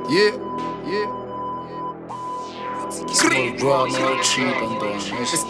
Yeah, yeah. Small drama, no cheap and done.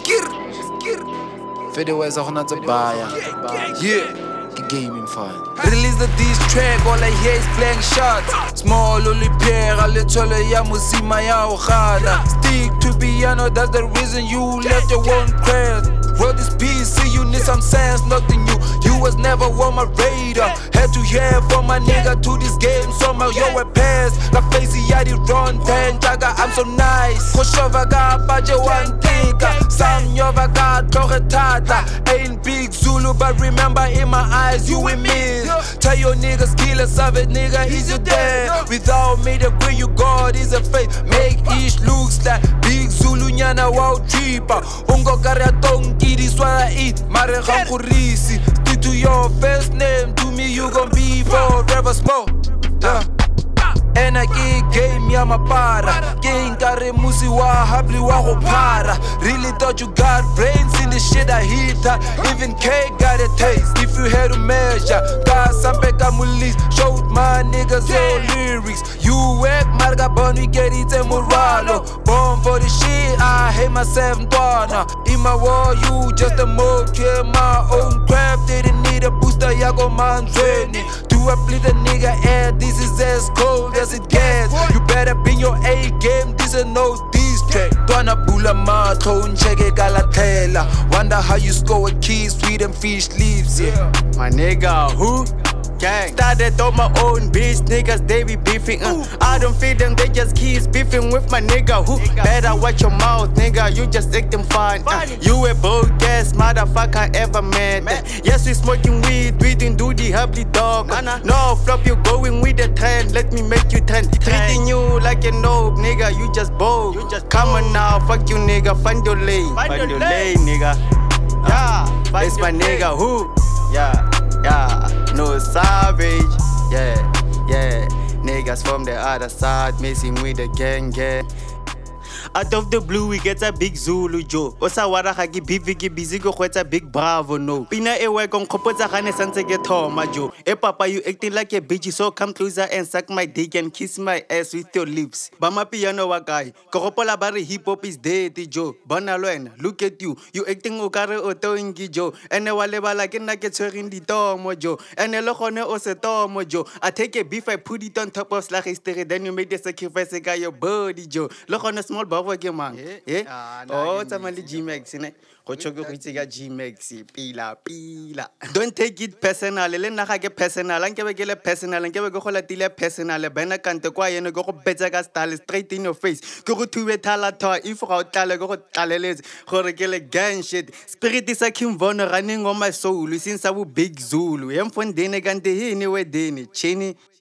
Video's auch not a buyer. Yeah, gaming fine. Release the diss track, all I hear is blank shots. Small ulipera, little ya musima ya ohana. Stick to piano, that's the reason you left your own crest. Wrote this piece, see you need some sense, nothing new. You was never on my radar. Had to hear from my nigga to this game, somehow you were past. La face ya di run ten, jaga I'm so nice. Koshova ga baje one tika, Sam Yova ga toge tata. Ain't big Zulu, but remember in my eyes you with me. Tell your niggas kill a savage nigga, is you there? Without me the way you got is a fake. Make each looks like big Zulu nyana wow cheaper. Ungo kare tonki this what I eat. Mare kurisi. Stick to your first name, to me you gon' be forever small. And I get game ya mapara. King kare musi wa habli wa go para. Really thought you got brains in the shit I hit. Even K got a taste. If you had to measure, got some peka mulis. Showed my niggas your lyrics. You work marga bon we get it and moralo. Born for the shit, I hate myself dwana. In my war, you just a moke, my own craft. Didn't need a booster, ya go man training. Do I bleed a nigga air? This is as cold as it gets. You better bring your A game, this is no diss track. Dwana bula matho, uncheke galatela. Wonder how you score a key, sweet and fish leaves, yeah. My nigga, who? Gang. Started on my own bitch, niggas they be beefing. I don't feed them, they just keep beefing with my nigga. Who? Better watch your mouth, nigga. You just acting fine. You a bogus motherfucker ever met. Yes, we smoking weed, we didn't do the happy dog. No flop, you going with the trend. Let me make you trend. Treating you like a noob, nigga. You just bold. Come on now, fuck you, nigga. Find your lane. Find your lane, nigga. Yeah, it's my nigga. Who? Yeah, no savage, yeah, niggas from the other side, messing with the gang. Out of the blue, we get a big Zulu Joe. Osawara hagi bivi ki busy go a big bravo no. Pina e work on kopota hane sanse get home, Joe. Eh papa, you acting like a bitch, so come closer and suck my dick and kiss my ass with your lips. Bama piano wa guy. Koropola bari hip hop is dead, Joe. Bonaloen, look at you. You acting okare oto ingi Joe. And a waleba like in like a in the tomo Joe. And a lochone ose tomo Joe. I take a beef, I put it on top of slack history, then you make the sacrifice a guy your body Joe. Look on a small bubble game, man. Oh, it's a mali G-Max, innit? G-Max, pila. Don't take it personal. Le na ga personal. Anke be ke personal. Anke be go latile personal. Bena kante kwa yeno go betsa ka style straight in your face. Go go thuwe thala tha if go tlale go tlaleletse gore ke le gang shit. Spirit is a Kim Von running on my soul since I was big Zulu. Em fondene kante hini wedeni. Chini